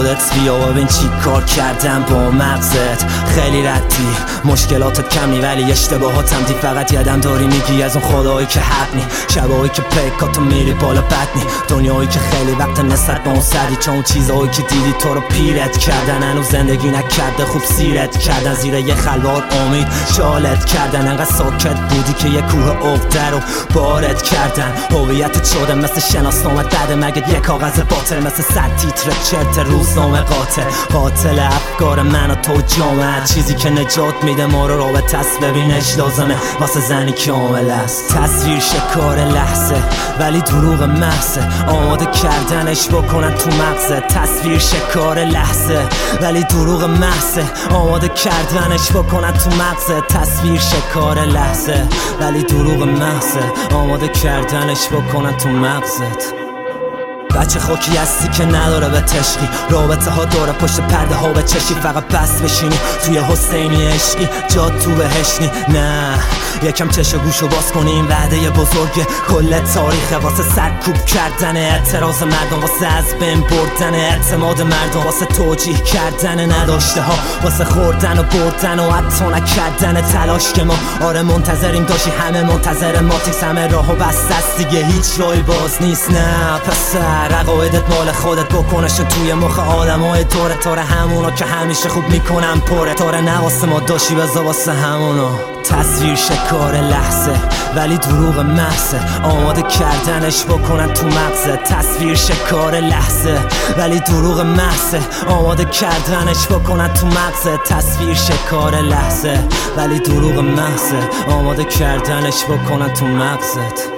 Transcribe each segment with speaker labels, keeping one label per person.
Speaker 1: خودت بیا و ببین چی کار کردم با مغزت. خیلی ردی مشکلاتت کمی ولی اشتباهاتم دی. فقط یادم داری میگی از اون خدایی که حق نی، شبایی که پیکاتو میری بالا بدنی، دنیایی که خیلی وقت نسبت به اون سردی، چون اون چیزایی که دیدی تو رو پیرت کردن، هنوز زندگی نکرده خوب سیرت کردن، زیر یه خلوار امید شالت کردن، انقدر ساکت بودی که یه کوه عقده رو بارت کردن. هویتت شده مثل شناسنامه دده مگه یه کاغذ باطل، مثل 100 تیتر چرت روزنامه قاتل افکار من و تو جامعه. چیزی که نجات میده ما رو رابطه است، ببینش لازمه واسه زنی که عامل است. تصویر شکار لحظه ولی دروغ محضه، آماده کردنش بکنن تو مغزه. تصویر شکار لحظه ولی دروغ محضه، آماده کردنش بکنن تو مغزه. تصویر شکار لحظه ولی دروغ محضه، آماده کردنش بکنن تو مغزت. بچه خاکی هستی که نداره به تشقی، رابطه ها داره پشت پرده ها به چشی، فقط بس بشینی توی حسینی عشقی جاد تو بهشنی. نه یکم چش و گوشو باز کنی، این وعده بزرگه کل تاریخه، واسه سرکوب کردن اعتراض مردم، واسه از بین بردن اعتماد مردم، واسه توجیه کردن نداشته ها، واسه خوردن و بردن و حتی نکردن تلاش که ما آره منتظریم داشی. همه منتظر ماتریکس، همه راهو بسته است دیگه، هیچ راهی باز نیست. نه پسر عقایدت مال خودت، بکنشون توی مخ آدمای دوره، تاره همونا که همیشه خوب میکنن پره، تاره نواسه ما داشی بزا واسه همونا. تصویر شکار لحظه ولی دروغ محضه، آماده کردنش بکنن تو مغزه. تصویر شکار لحظه ولی دروغ محضه، آماده کردنش بکنن تو مغزه. تصویر شکار لحظه ولی دروغ محضه، آماده کردنش بکنن تو مغزت.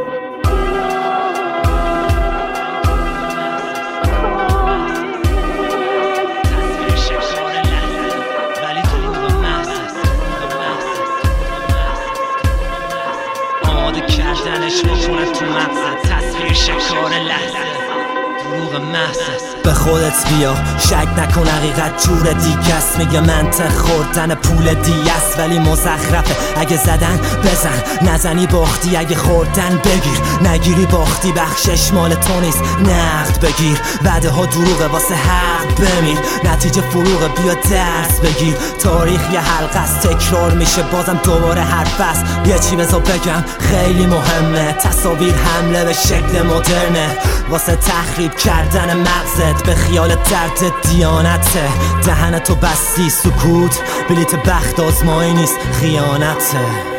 Speaker 1: کردنش بکنن تو مغزت. تصویر شکار لحظه دروغ محض. به خودت بیا شک نکن حقیقت جور دیگه است، میگه منطق خوردن پول دیگه است ولی مزخرفه. اگه زدن بزن، نزنی باختی، اگه خوردن بگیر، نگیری باختی، بخشش مال تو نیست نقد بگیر. وعده ها دروغه واسه حق بمیر، نتیجه فروغه بیا درس بگیر. تاریخ یه حلقه است تکرار میشه بازم دوباره حرف است. یه چی بذار بگم خیلی مهمه، تصاویر حمله به شکل مدرنه واسه تخریب کردن مغزت، به خیال درد دیانته. دهنتو بستی سکوت بلیت بخت آزمایی نیست خیانته.